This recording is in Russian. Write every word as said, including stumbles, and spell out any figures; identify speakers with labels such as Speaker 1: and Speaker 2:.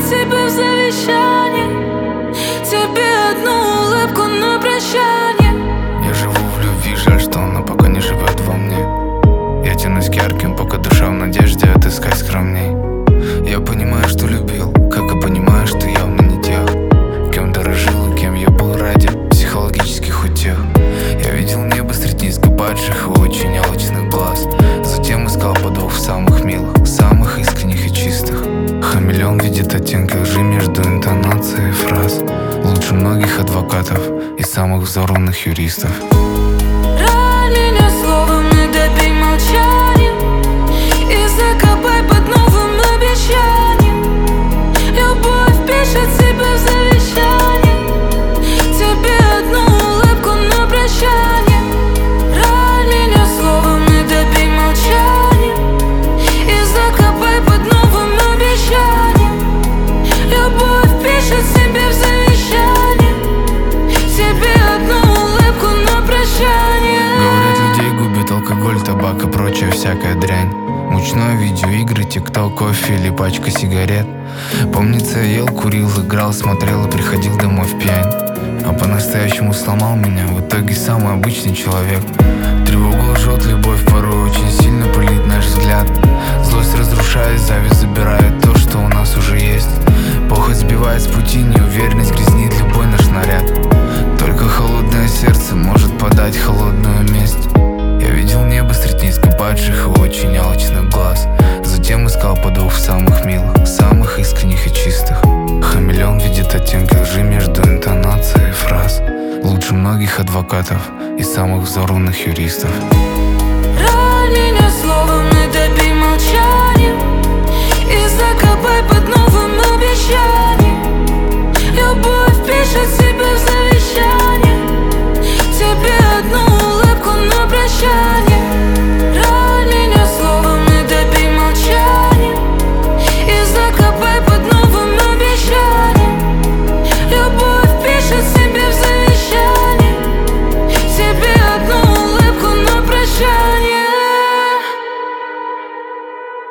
Speaker 1: себе в завещание, тебе одну улыбку на прощание.
Speaker 2: Я живу в любви, жаль, что она пока не живет во мне. Я тянусь к ярким, пока душа в надежде отыскать скромней. Я понимаю, что любил, как и понимаю, что явно не тех, кем дорожил и кем я был ради психологических утех. Я видел небо среди низко падших и очень алчных глаз. Затем искал подвох в самых милых, самых искренних и чистых. Хамелеон видит оттенки лжи между интонацией фраз. Лучше многих адвокатов и самых взорванных юристов.
Speaker 1: Рань меня словом и добей молчанием, и закопай под новым обещанием. Любовь пишет себе в завещание, тебе одну улыбку на прощание. Рань меня словом и добей молчанием, и закопай под новым обещанием. Любовь пишет себе в завещание, тебе одну улыбку на прощание.
Speaker 2: Говорят, людей губит алкоголь, табак и прочая всякая дрянь. Мучное видеоигры, тикток, кофе или пачка сигарет. Помнится, я ел, курил, играл, смотрел и приходил домой в пьян. А по-настоящему сломал меня в итоге самый обычный человек. Тревогу лжет, любовь порой очень сильно пылит наш взгляд. Злость разрушает, зависть забирает то, что у нас уже есть. Похоть сбивает с пути, неуверенность грязнит любой наш наряд. Только холодное сердце может подать холодную месть. Я видел небо среди низко падших и очень алчных глаз. Затем искал подвох в самых милых, самых искренних и чистых. Хамелеон видит оттенки лжи между интонацией фраз. Лучше многих адвокатов и самых взорванных юристов.